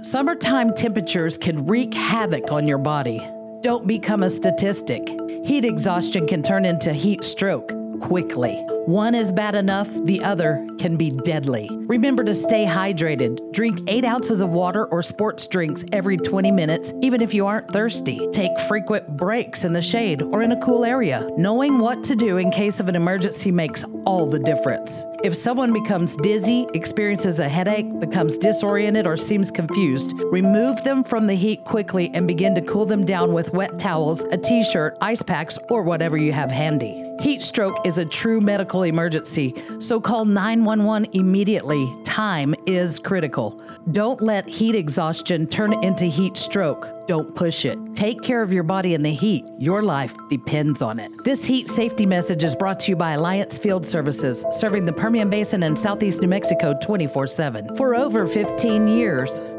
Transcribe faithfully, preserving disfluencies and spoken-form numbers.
Summertime temperatures can wreak havoc on your body. Don't become a statistic. Heat exhaustion can turn into heat stroke quickly. One is bad enough, the other can be deadly. Remember to stay hydrated. Drink eight ounces of water or sports drinks every twenty minutes, even if you aren't thirsty. Take frequent breaks in the shade or in a cool area. Knowing what to do in case of an emergency makes all the difference. If someone becomes dizzy, experiences a headache, becomes disoriented, or seems confused, remove them from the heat quickly and begin to cool them down with wet towels, a t-shirt, ice packs, or whatever you have handy. Heat stroke is a true medical emergency, so call nine one one immediately. Time is critical. Don't let heat exhaustion turn into heat stroke. Don't push it. Take care of your body in the heat. Your life depends on it. This heat safety message is brought to you by Alliance Field Services, serving the Permian Basin and Southeast New Mexico twenty-four seven for over fifteen years.